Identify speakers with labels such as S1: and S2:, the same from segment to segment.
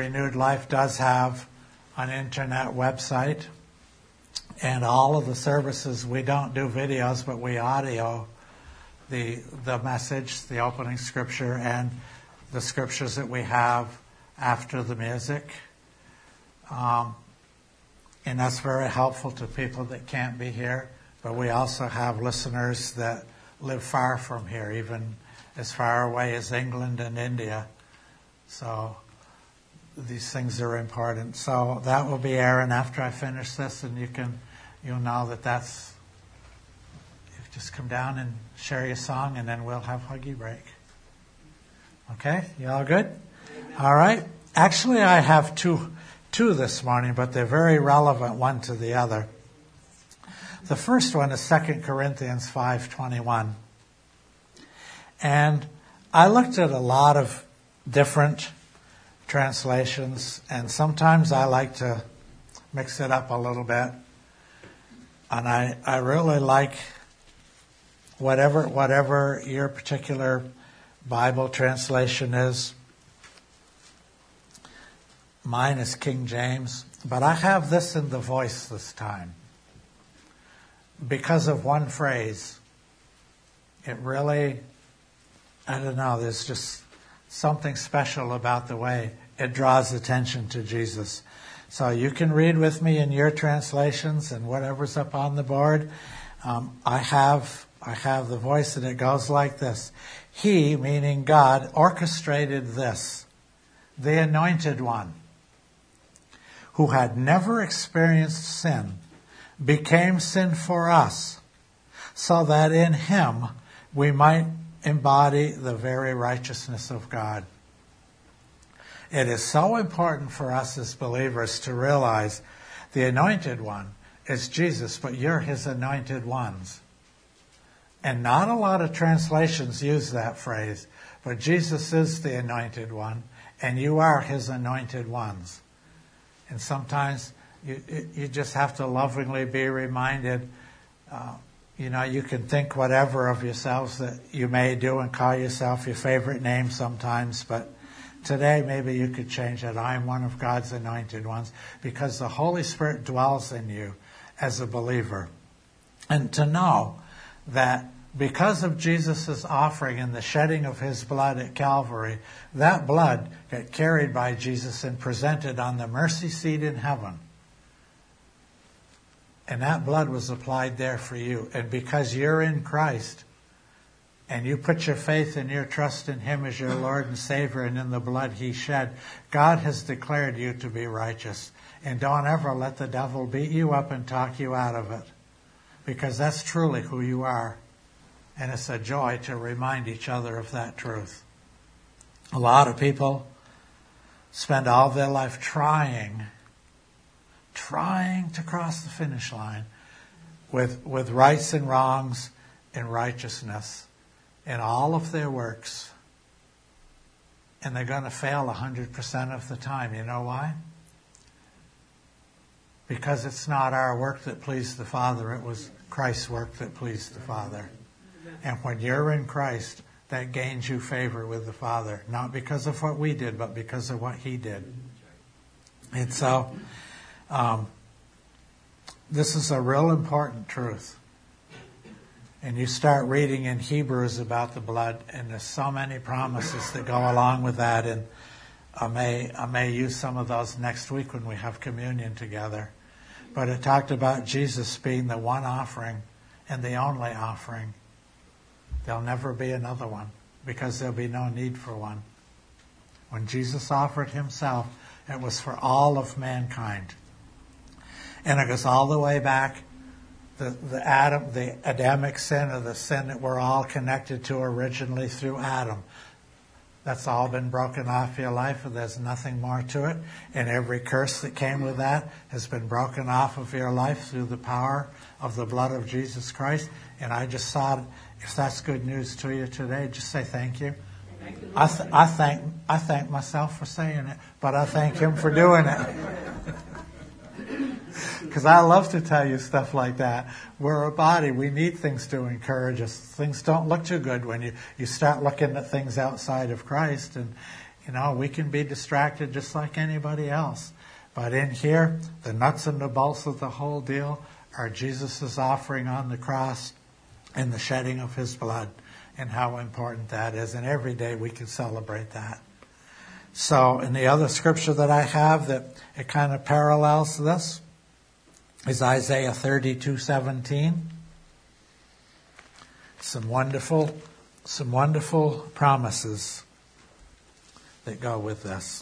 S1: Renewed Life does have an internet website, and all of the services, we don't do videos, but we audio the message, the opening scripture, and the scriptures that we have after the music. And that's very helpful to people that can't be here. But we also have listeners that live far from here, even as far away as England and India. So these things are important. So that will be Aaron after I finish this, and you'll know that's. You just come down and share your song, and then we'll have Huggy Break. Okay, you all good? All right. Actually, I have two this morning, but they're very relevant one to the other. The first one is 2 Corinthians 5:21. And I looked at a lot of different translations, and sometimes I like to mix it up a little bit. And I really like whatever your particular Bible translation is. Mine is King James, but I have this in the Voice this time. Because of one phrase, it really, I don't know, there's just something special about the way it draws attention to Jesus. So you can read with me in your translations and whatever's up on the board. I have the Voice, and it goes like this. He, meaning God, orchestrated this, the Anointed One, who had never experienced sin, became sin for us, so that in him we might embody the very righteousness of God. It is so important for us as believers to realize the Anointed One is Jesus, but you're his anointed ones. And not a lot of translations use that phrase, but Jesus is the Anointed One, and you are his anointed ones. And sometimes you just have to lovingly be reminded, you can think whatever of yourselves that you may do and call yourself your favorite name sometimes, but today maybe you could change it. I am one of God's anointed ones, because the Holy Spirit dwells in you as a believer. And to know that because of Jesus' offering and the shedding of his blood at Calvary, that blood got carried by Jesus and presented on the mercy seat in heaven. And that blood was applied there for you. And because you're in Christ, and you put your faith and your trust in him as your Lord and Savior and in the blood he shed, God has declared you to be righteous. And don't ever let the devil beat you up and talk you out of it, because that's truly who you are. And it's a joy to remind each other of that truth. A lot of people spend all their life trying to cross the finish line with rights and wrongs and righteousness in all of their works. And they're going to fail 100% of the time. You know why? Because it's not our work that pleased the Father. It was Christ's work that pleased the Father. And when you're in Christ, that gains you favor with the Father. Not because of what we did, but because of what he did. And so, this is a real important truth. And you start reading in Hebrews about the blood, and there's so many promises that go along with that. And I may use some of those next week when we have communion together. But it talked about Jesus being the one offering and the only offering. There'll never be another one, because there'll be no need for one. When Jesus offered himself, it was for all of mankind. And it goes all the way back, the Adamic sin, or the sin that we're all connected to originally through Adam. That's all been broken off your life, and there's nothing more to it. And every curse that came with that has been broken off of your life through the power of the blood of Jesus Christ. And I just thought, if that's good news to you today, just say thank you. I thank myself for saying it, but I thank him for doing it. Because I love to tell you stuff like that. We're a body. We need things to encourage us. Things don't look too good when you start looking at things outside of Christ. We can be distracted just like anybody else. But in here, the nuts and the bolts of the whole deal are Jesus' offering on the cross and the shedding of his blood, and how important that is. And every day we can celebrate that. So, in the other scripture that I have that it kind of parallels this is Isaiah 32:17. Some wonderful promises that go with this.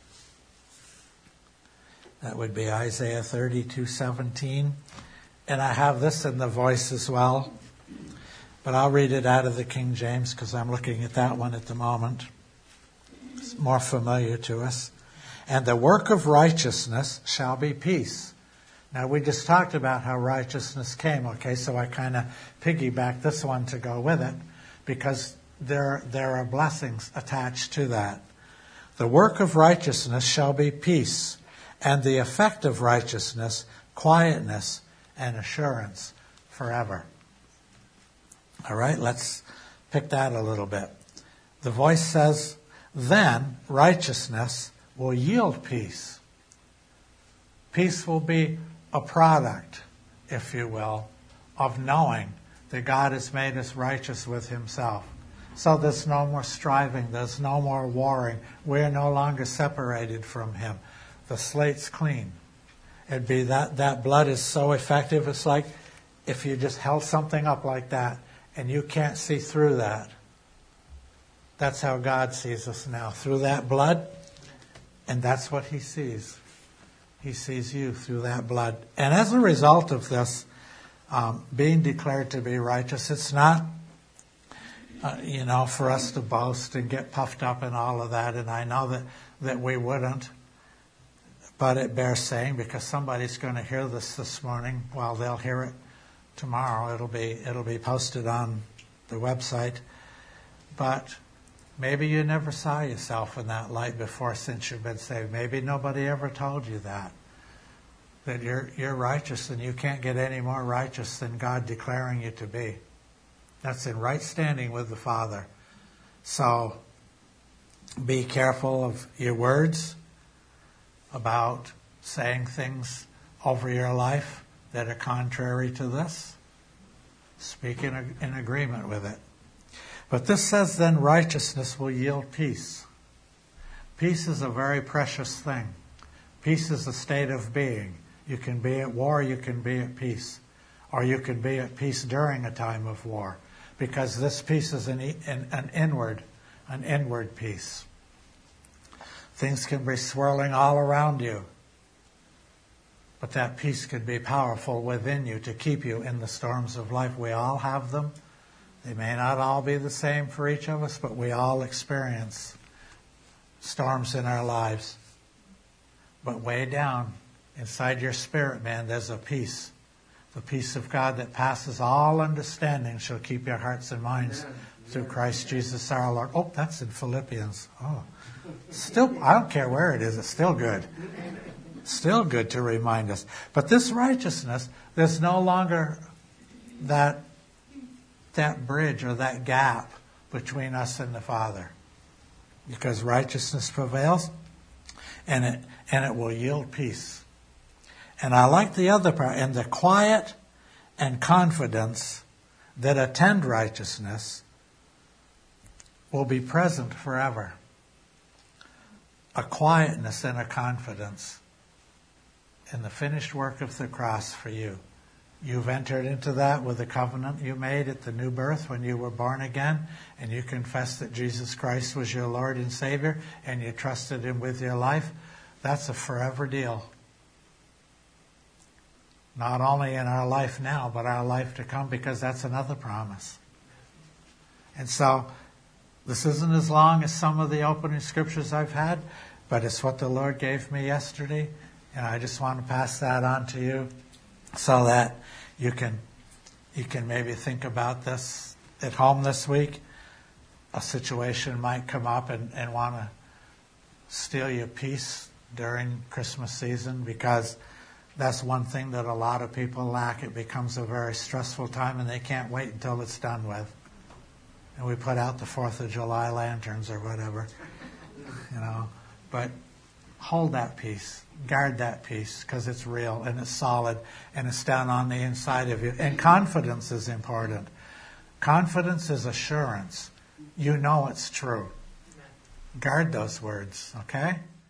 S1: That would be Isaiah 32:17. And I have this in the Voice as well. But I'll read it out of the King James because I'm looking at that one at the moment. It's more familiar to us. And the work of righteousness shall be peace. Now, we just talked about how righteousness came, okay? So I kind of piggybacked this one to go with it because there are blessings attached to that. The work of righteousness shall be peace, and the effect of righteousness, quietness and assurance forever. All right, let's pick that a little bit. The Voice says, then righteousness will yield peace. Peace will be a product, if you will, of knowing that God has made us righteous with himself. So there's no more striving, there's no more warring. We're no longer separated from him. The slate's clean. It'd be that blood is so effective, it's like if you just held something up like that and you can't see through that. That's how God sees us now, through that blood, and that's what he sees. He sees you through that blood. And as a result of this, being declared to be righteous, it's not, for us to boast and get puffed up and all of that, and I know that we wouldn't. But it bears saying, because somebody's going to hear this morning. Well, they'll hear it tomorrow. It'll be posted on the website. But maybe you never saw yourself in that light before since you've been saved. Maybe nobody ever told you that you're righteous and you can't get any more righteous than God declaring you to be. That's in right standing with the Father. So be careful of your words about saying things over your life that are contrary to this. Speak in agreement with it. But this says then righteousness will yield peace. Peace is a very precious thing. Peace is a state of being. You can be at war, you can be at peace. Or you can be at peace during a time of war. Because this peace is an inward peace. Things can be swirling all around you. But that peace can be powerful within you to keep you in the storms of life. We all have them. They may not all be the same for each of us, but we all experience storms in our lives. But way down inside your spirit, man, there's a peace. The peace of God that passes all understanding shall keep your hearts and minds through Christ Jesus our Lord. Oh, that's in Philippians. Oh, still, I don't care where it is. It's still good. Still good to remind us. But this righteousness, there's no longer that bridge or that gap between us and the Father. Because righteousness prevails and it will yield peace. And I like the other part, and the quiet and confidence that attend righteousness will be present forever. A quietness and a confidence in the finished work of the cross for you. You've entered into that with the covenant you made at the new birth when you were born again, and you confessed that Jesus Christ was your Lord and Savior, and you trusted him with your life. That's a forever deal. Not only in our life now, but our life to come, because that's another promise. And so, this isn't as long as some of the opening scriptures I've had, but it's what the Lord gave me yesterday, and I just want to pass that on to you so that you can maybe think about this at home this week. A situation might come up and want to steal your peace during Christmas season, because that's one thing that a lot of people lack. It becomes a very stressful time and they can't wait until it's done with. And we put out the 4th of July lanterns or whatever. But hold that peace. Guard that peace because it's real and it's solid and it's down on the inside of you. And confidence is important. Confidence is assurance. You know it's true. Guard those words, okay?